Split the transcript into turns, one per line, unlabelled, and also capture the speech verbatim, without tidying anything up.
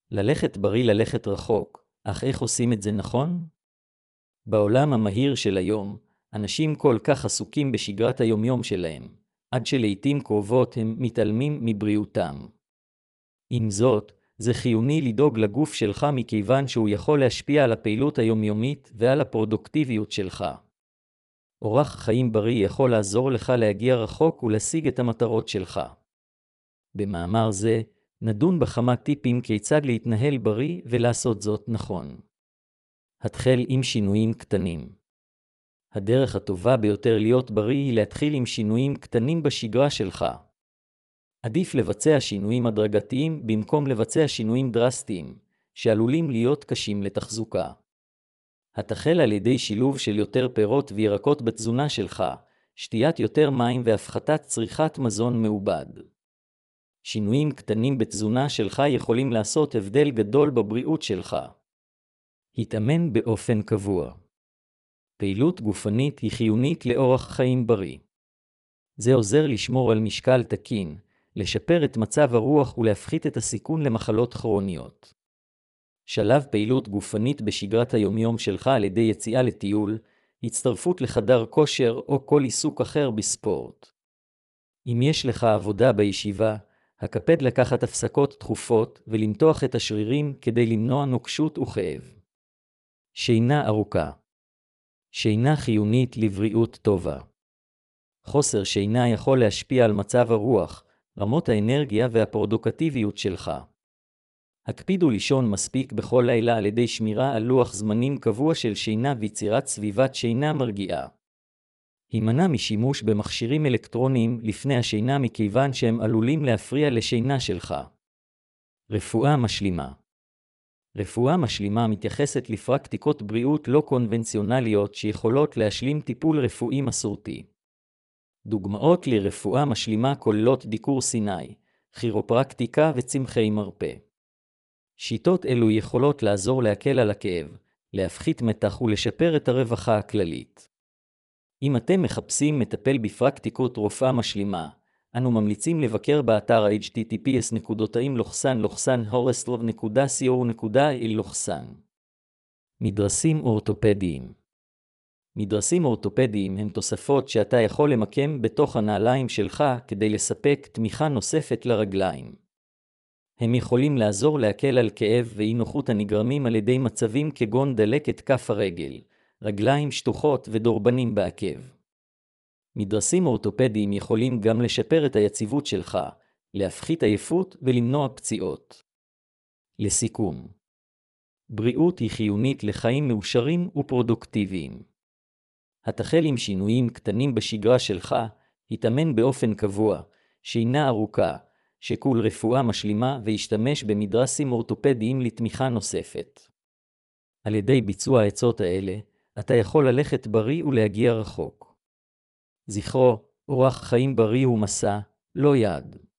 ללכת בריא ללכת רחוק, אך איך עושים את זה נכון? בעולם המהיר של היום, אנשים כל כך עסוקים בשגרת היומיום שלהם, עד שלעיתים קרובות הם מתעלמים מבריאותם. עם זאת, זה חיוני לדאוג לגוף שלך מכיוון שהוא יכול להשפיע על הפעילות היומיומית ועל הפרודוקטיביות שלך. אורח חיים בריא יכול לעזור לך להגיע רחוק ולהשיג את המטרות שלך. במאמר זה, נדון בכמה טיפים כיצד להתנהל בריא ולעשות זאת נכון. התחל עם שינויים קטנים. הדרך הטובה ביותר להיות בריא היא להתחיל עם שינויים קטנים בשגרה שלך. עדיף לבצע שינויים הדרגתיים במקום לבצע שינויים דרסטיים, שעלולים להיות קשים לתחזוקה. התחל על ידי שילוב של יותר פירות וירקות בתזונה שלך, שתיית יותר מים והפחתת צריכת מזון מעובד. שינויים קטנים בתזונה שלך יכולים לעשות הבדל גדול בבריאות שלך. התאמן באופן קבוע. פעילות גופנית היא חיונית לאורח חיים בריא. זה עוזר לשמור על משקל תקין, לשפר את מצב הרוח ולהפחית את הסיכון למחלות כרוניות. שלב פעילות גופנית בשגרת היומיום שלך על ידי יציאה לטיול, הצטרפות לחדר כושר או כל עיסוק אחר בספורט. אם יש לך עבודה בישיבה, הקפד לקחת הפסקות תכופות ולמתוח את השרירים כדי למנוע נוקשות וכאב. שינה ארוכה. שינה חיונית לבריאות טובה. חוסר שינה יכול להשפיע על מצב הרוח, רמות האנרגיה והפרודוקטיביות שלך. הקפידו לישון מספיק בכל לילה על ידי שמירה על לוח זמנים קבוע של שינה ויצירת סביבת שינה מרגיעה. הימנע משימוש במכשירים אלקטרוניים לפני השינה מכיוון שהם עלולים להפריע לשינה שלך. רפואה משלימה. רפואה משלימה מתייחסת לפרקטיקות בריאות לא קונבנציונליות שיכולות להשלים טיפול רפואי מסורתי. דוגמאות לרפואה משלימה כוללות דיקור סיני, כירופרקטיקה וצמחי מרפא. שיטות אלו יכולות לעזור להקל על הכאב, להפחית מתח ולשפר את הרווחה הכללית. אם אתם מחפשים מטפל בפרקטיקות רפואה משלימה, אנו ממליצים לבקר באתר אייץ' טי טי פי אס קולון הורסטלוב נקודה קו נקודה איי אל. מדרסים אורתופדיים. מדרסים אורתופדיים הם תוספות שאתה יכול למקם בתוך הנעליים שלך כדי לספק תמיכה נוספת לרגליים. הם יכולים לעזור להקל על כאב ואי נוחות הנגרמים על ידי מצבים כגון דלקת כף הרגל, רגליים שטוחות ודורבנים בעקב. מדרסים אורתופדיים יכולים גם לשפר את היציבות שלך, להפחית עייפות ולמנוע פציעות. לסיכום, בריאות היא חיונית לחיים מאושרים ופרודוקטיביים. התחל עם שינויים קטנים בשגרה שלך, התאמן באופן קבוע, שינה ארוכה, שקול רפואה משלימה והשתמש במדרסים אורתופדיים לתמיכה נוספת. על ידי ביצוע העצות האלה, אתה יכול ללכת בריא ולהגיע רחוק. זכרו, אורח חיים בריא הוא מסע, לא יעד.